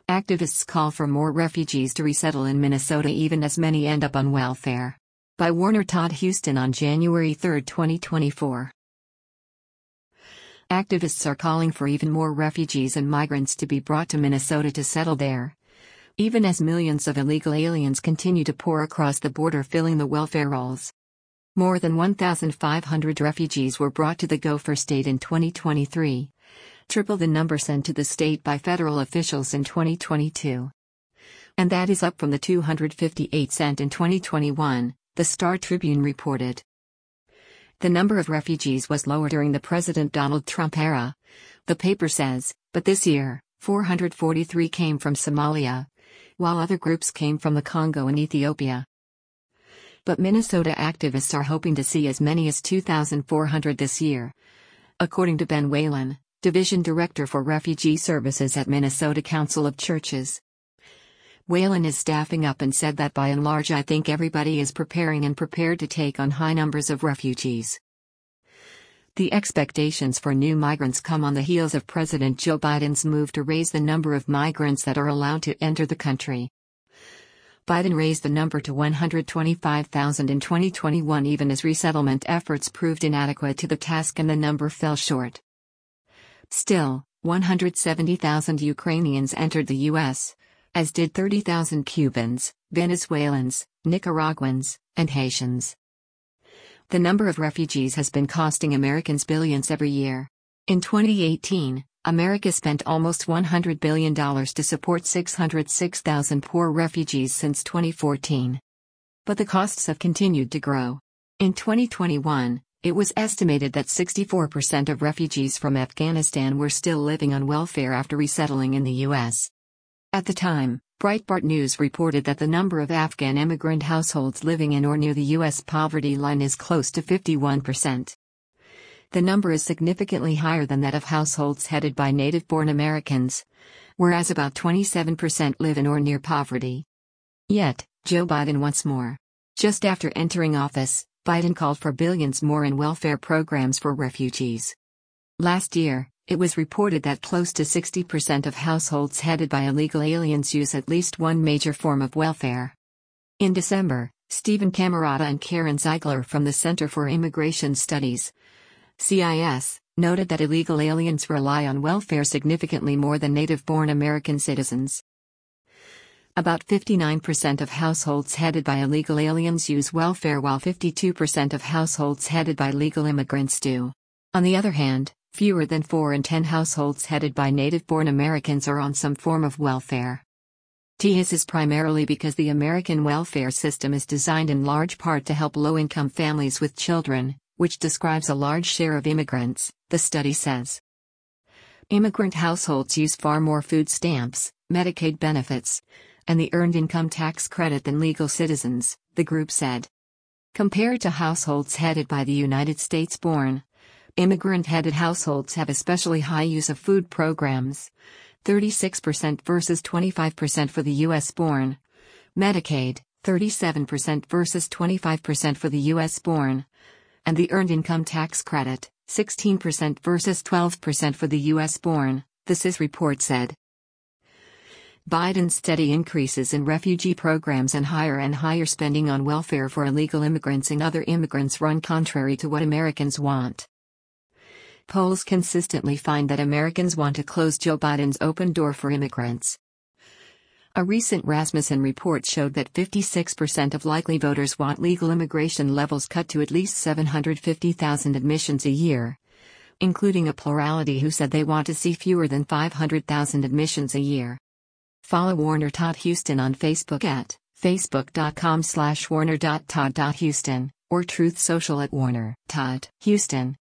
Activists call for more refugees to resettle in Minnesota even as many end up on welfare. By Warner Todd Huston on January 3, 2024. Activists are calling for even more refugees and migrants to be brought to Minnesota to settle there, even as millions of illegal aliens continue to pour across the border filling the welfare rolls. More than 1,500 refugees were brought to the Gopher State in 2023, triple the number sent to the state by federal officials in 2022. And that is up from the 258 sent in 2021, the Star Tribune reported. The number of refugees was lower during the President Donald Trump era, the paper says, but this year, 443 came from Somalia, while other groups came from the Congo and Ethiopia. But Minnesota activists are hoping to see as many as 2,400 this year, according to Ben Whalen, Division Director for Refugee Services at Minnesota Council of Churches. Whalen is staffing up and said that by and large I think everybody is preparing and prepared to take on high numbers of refugees. The expectations for new migrants come on the heels of President Joe Biden's move to raise the number of migrants that are allowed to enter the country. Biden raised the number to 125,000 in 2021 even as resettlement efforts proved inadequate to the task and the number fell short. Still, 170,000 Ukrainians entered the U.S., as did 30,000 Cubans, Venezuelans, Nicaraguans, and Haitians. The number of refugees has been costing Americans billions every year. In 2018, America spent almost $100 billion to support 606,000 poor refugees since 2014. But the costs have continued to grow. In 2021, it was estimated that 64% of refugees from Afghanistan were still living on welfare after resettling in the U.S. At the time, Breitbart News reported that the number of Afghan immigrant households living in or near the U.S. poverty line is close to 51%. The number is significantly higher than that of households headed by native-born Americans, whereas about 27% live in or near poverty. Yet, Joe Biden wants more. Just after entering office, Biden called for billions more in welfare programs for refugees. Last year, it was reported that close to 60% of households headed by illegal aliens use at least one major form of welfare. In December, Stephen Camarata and Karen Ziegler from the Center for Immigration Studies, CIS, noted that illegal aliens rely on welfare significantly more than native-born American citizens. About 59% of households headed by illegal aliens use welfare while 52% of households headed by legal immigrants do. On the other hand, fewer than 4 in 10 households headed by native-born Americans are on some form of welfare. This is primarily because the American welfare system is designed in large part to help low-income families with children, which describes a large share of immigrants, the study says. Immigrant households use far more food stamps, Medicaid benefits, and the Earned Income Tax Credit than legal citizens, the group said. Compared to households headed by the United States-born, immigrant-headed households have especially high use of food programs, 36% versus 25% for the U.S.-born, Medicaid, 37% versus 25% for the U.S.-born, and the Earned Income Tax Credit, 16% versus 12% for the U.S.-born, the CIS report said. Biden's steady increases in refugee programs and higher spending on welfare for illegal immigrants and other immigrants run contrary to what Americans want. Polls consistently find that Americans want to close Joe Biden's open door for immigrants. A recent Rasmussen report showed that 56% of likely voters want legal immigration levels cut to at least 750,000 admissions a year, including a plurality who said they want to see fewer than 500,000 admissions a year. Follow Warner Todd Huston on Facebook at facebook.com/warner.todd.huston or Truth Social at Warner Todd Huston.